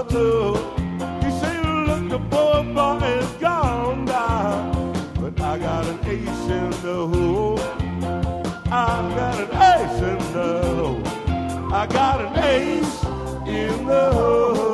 the blue. He say, look, the poor boy is gone down, but I got an ace in the hole. I got an ace in the hole. I got an ace in the hole.